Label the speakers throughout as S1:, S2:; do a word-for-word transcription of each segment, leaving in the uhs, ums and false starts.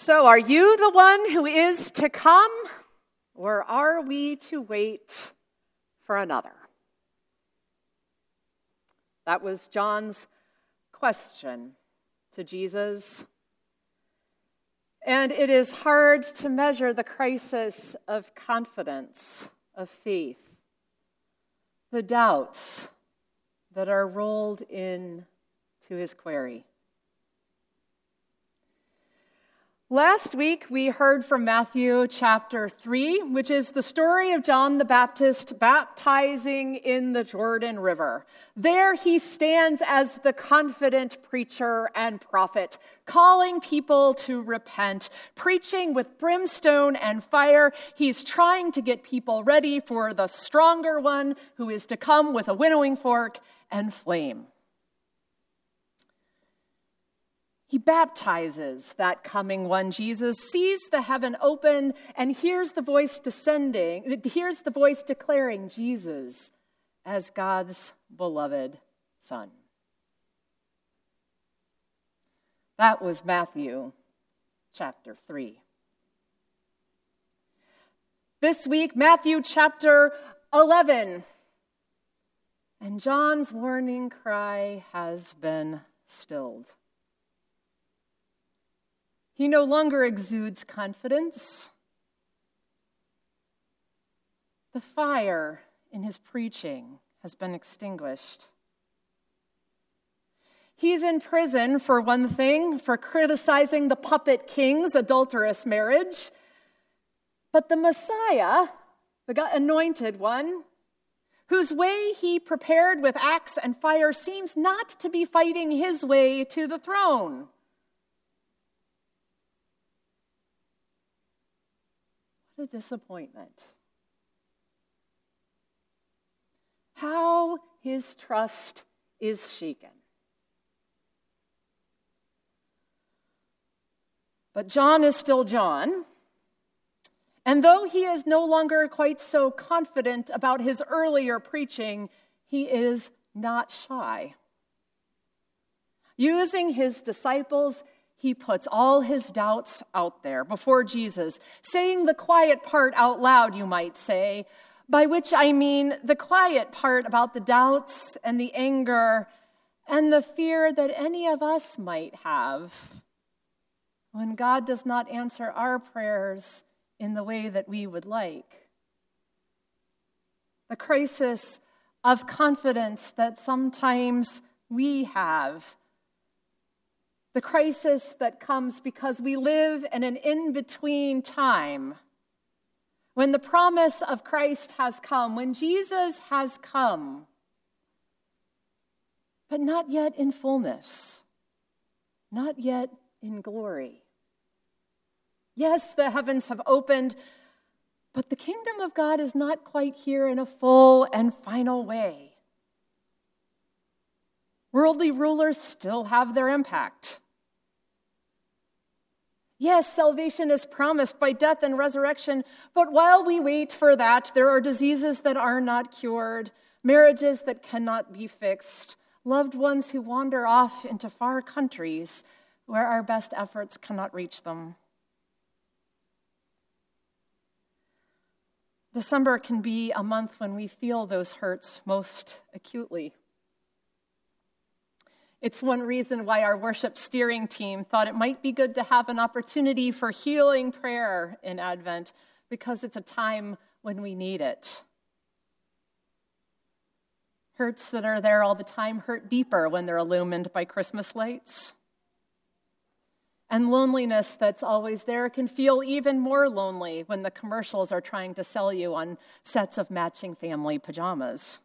S1: So, are you the one who is to come, or are we to wait for another? That was John's question to Jesus. And it is hard to measure the crisis of confidence, of faith, the doubts that are rolled in to his query. Last week, we heard from Matthew chapter three, which is the story of John the Baptist baptizing in the Jordan River. There he stands as the confident preacher and prophet, calling people to repent, preaching with brimstone and fire. He's trying to get people ready for the stronger one who is to come with a winnowing fork and flame. He baptizes that coming one. Jesus sees the heaven open and hears the voice descending, hears the voice declaring Jesus as God's beloved Son. That was Matthew chapter three. This week, Matthew chapter eleven. And John's warning cry has been stilled. He no longer exudes confidence. The fire in his preaching has been extinguished. He's in prison, for one thing, for criticizing the puppet king's adulterous marriage. But the Messiah, the anointed one, whose way he prepared with axe and fire, seems not to be fighting his way to the throne. What a disappointment. How his trust is shaken. But John is still John. And though he is no longer quite so confident about his earlier preaching, he is not shy. Using his disciples, he puts all his doubts out there before Jesus, saying the quiet part out loud, you might say, by which I mean the quiet part about the doubts and the anger and the fear that any of us might have when God does not answer our prayers in the way that we would like. The crisis of confidence that sometimes we have. The crisis that comes because we live in an in-between time when the promise of Christ has come, when Jesus has come, but not yet in fullness, not yet in glory. Yes, the heavens have opened, but the kingdom of God is not quite here in a full and final way. Worldly rulers still have their impact. Yes, salvation is promised by death and resurrection, but while we wait for that, there are diseases that are not cured, marriages that cannot be fixed, loved ones who wander off into far countries where our best efforts cannot reach them. December can be a month when we feel those hurts most acutely. It's one reason why our worship steering team thought it might be good to have an opportunity for healing prayer in Advent, because it's a time when we need it. Hurts that are there all the time hurt deeper when they're illumined by Christmas lights. And loneliness that's always there can feel even more lonely when the commercials are trying to sell you on sets of matching family pajamas.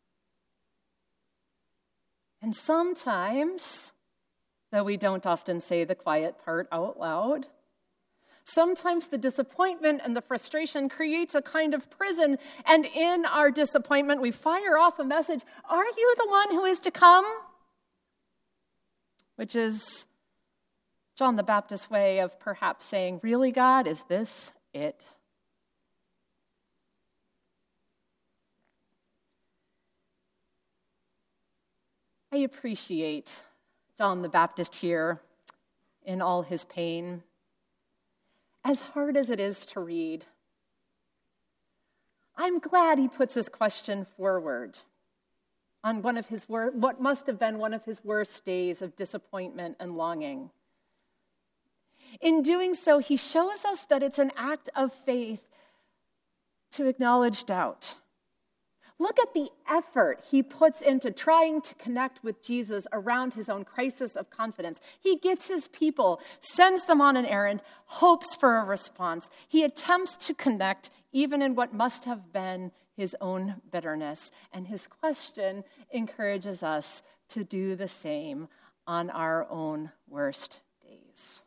S1: And sometimes, though we don't often say the quiet part out loud, sometimes the disappointment and the frustration creates a kind of prison, and in our disappointment, we fire off a message, "Are you the one who is to come?" Which is John the Baptist's way of perhaps saying, "Really, God, is this it?" I appreciate John the Baptist here in all his pain. as hard as it is to read. I'm glad he puts his question forward on one of his wor- what must have been one of his worst days of disappointment and longing. In doing so, he shows us that it's an act of faith to acknowledge doubt. Look at the effort he puts into trying to connect with Jesus around his own crisis of confidence. He gets his people, sends them on an errand, hopes for a response. He attempts to connect even in what must have been his own bitterness. And his question encourages us to do the same on our own worst days.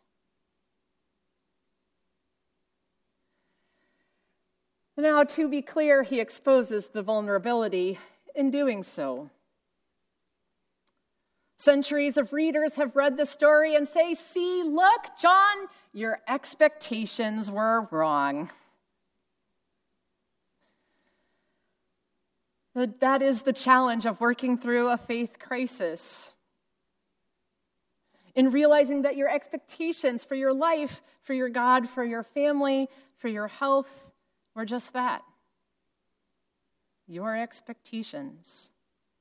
S1: Now, to be clear, he exposes the vulnerability in doing so. Centuries of readers have read the story and say, see, look, John, your expectations were wrong. But that is the challenge of working through a faith crisis. In realizing that your expectations for your life, for your God, for your family, for your health, were just that. Your expectations.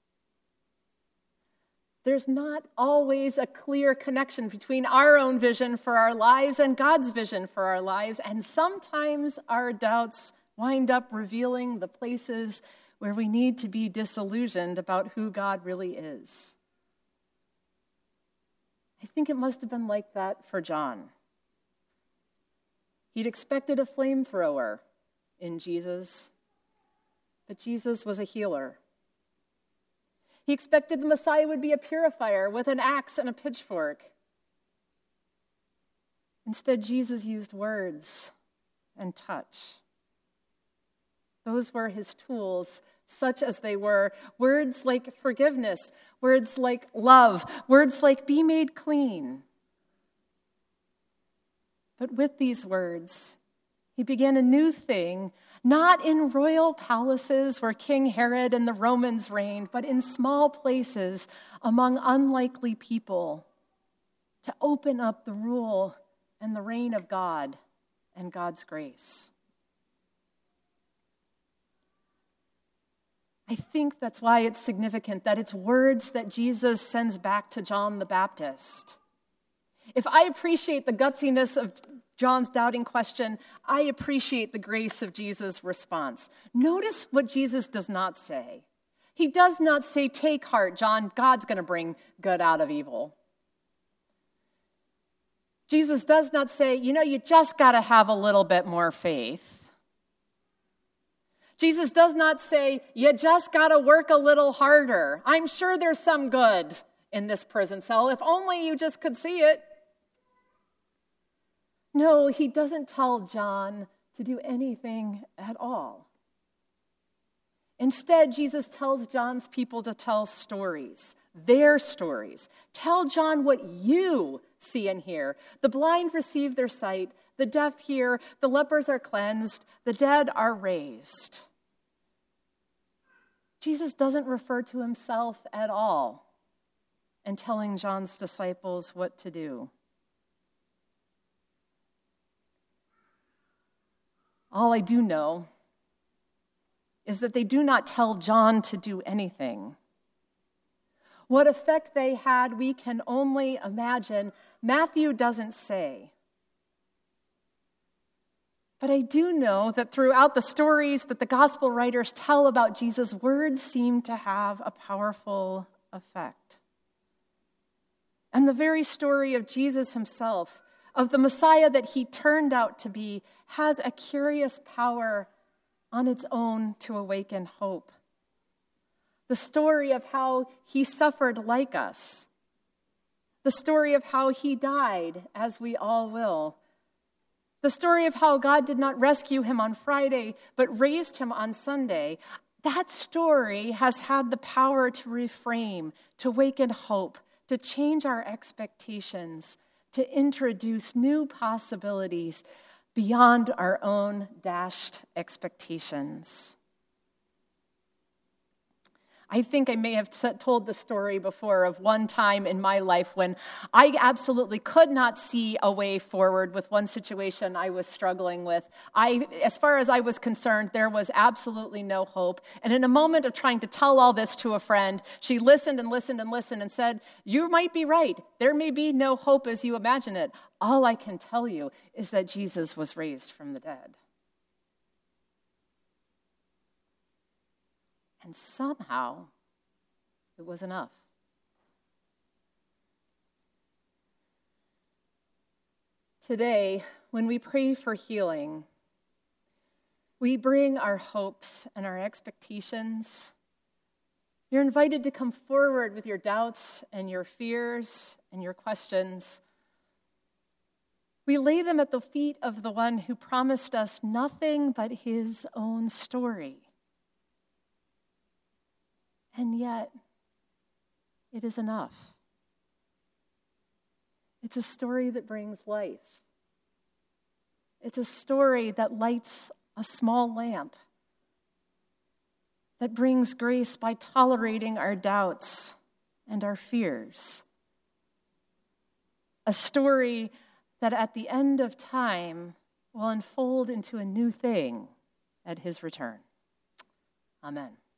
S1: There's not always a clear connection between our own vision for our lives and God's vision for our lives, and sometimes our doubts wind up revealing the places where we need to be disillusioned about who God really is. I think it must have been like that for John. He'd expected a flamethrower in Jesus, but Jesus was a healer. He expected the Messiah would be a purifier with an axe and a pitchfork. Instead, Jesus used words and touch. Those were his tools, such as they were. Words like forgiveness, words like love, words like be made clean. But with these words, he began a new thing, not in royal palaces where King Herod and the Romans reigned, but in small places among unlikely people, to open up the rule and the reign of God and God's grace. I think that's why it's significant that it's words that Jesus sends back to John the Baptist. If I appreciate the gutsiness of John's doubting question, I appreciate the grace of Jesus' response. Notice what Jesus does not say. He does not say, take heart, John, God's going to bring good out of evil. Jesus does not say, you know, you just got to have a little bit more faith. Jesus does not say, you just got to work a little harder. I'm sure there's some good in this prison cell. If only you just could see it. No, he doesn't tell John to do anything at all. Instead, Jesus tells John's people to tell stories, their stories. Tell John what you see and hear. The blind receive their sight, the deaf hear, the lepers are cleansed, the dead are raised. Jesus doesn't refer to himself at all in telling John's disciples what to do. All I do know is that they do not tell John to do anything. What effect they had, we can only imagine. Matthew doesn't say. But I do know that throughout the stories that the gospel writers tell about Jesus, words seem to have a powerful effect. And the very story of Jesus himself, of the Messiah that he turned out to be, has a curious power on its own to awaken hope. The story of how he suffered like us. The story of how he died, as we all will. The story of how God did not rescue him on Friday, but raised him on Sunday. That story has had the power to reframe, to awaken hope, to change our expectations, to introduce new possibilities beyond our own dashed expectations. I think I may have told the story before of one time in my life when I absolutely could not see a way forward with one situation I was struggling with. I, as far as I was concerned, there was absolutely no hope. And in a moment of trying to tell all this to a friend, she listened and listened and listened and said, "You might be right. There may be no hope as you imagine it. All I can tell you is that Jesus was raised from the dead." And somehow, it was enough. Today, when we pray for healing, we bring our hopes and our expectations. You're invited to come forward with your doubts and your fears and your questions. We lay them at the feet of the one who promised us nothing but his own story. And yet, it is enough. It's a story that brings life. It's a story that lights a small lamp, that brings grace by tolerating our doubts and our fears. A story that at the end of time will unfold into a new thing at his return. Amen.